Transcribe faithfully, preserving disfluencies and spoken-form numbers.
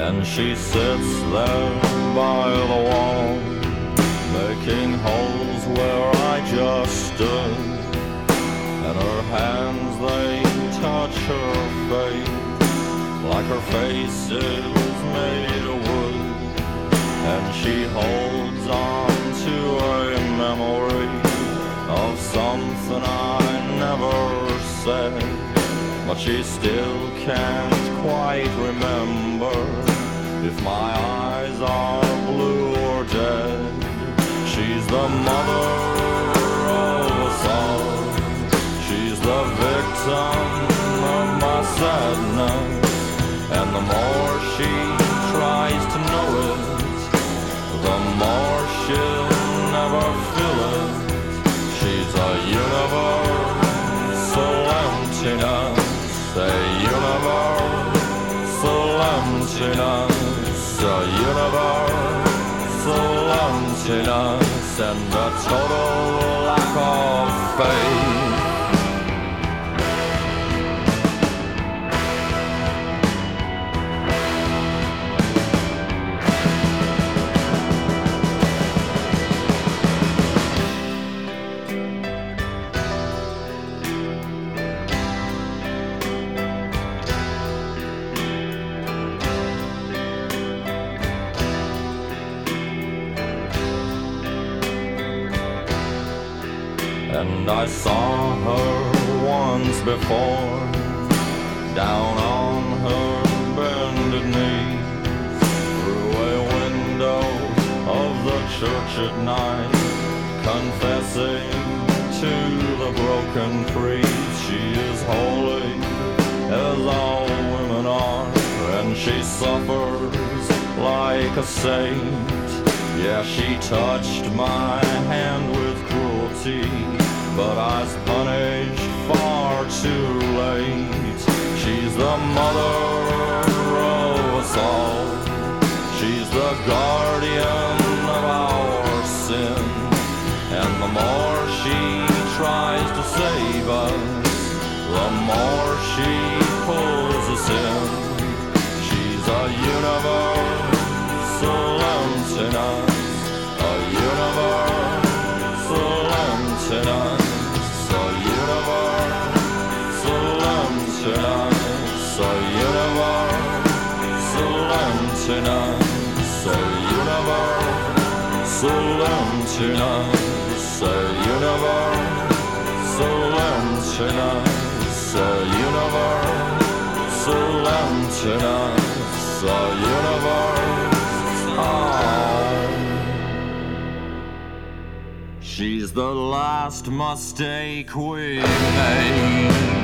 and she sits there by the wall, making holes where I just stood, and her hands, they touch her face like her face is made of wood, and she holds on to a memory of something I never said, but she still can't quite remember if my eyes are blue or dead. She's the mother of us all, she's the victim of my sadness, and the more she tries to know it, the more she'll never feel it. She's a universal emptiness, a universal emptiness, a universal emptiness, and a total lack of faith. And I saw her once before, down on her bended knees, through a window of the church at night, confessing to the broken trees. She is holy, as all women are, and she suffers like a saint. Yeah, she touched my hand with cruelty, but I was punished far too late. She's the mother of us all, she's the guardian of our sin, and the more she tries to save us, the more she pulls us in. She's a universal emptiness, a universal emptiness, a universal emptiness, a universal emptiness, a universal emptiness, a universal emptiness, a universal emptiness, a universe. Oh. She's the last mistake we made.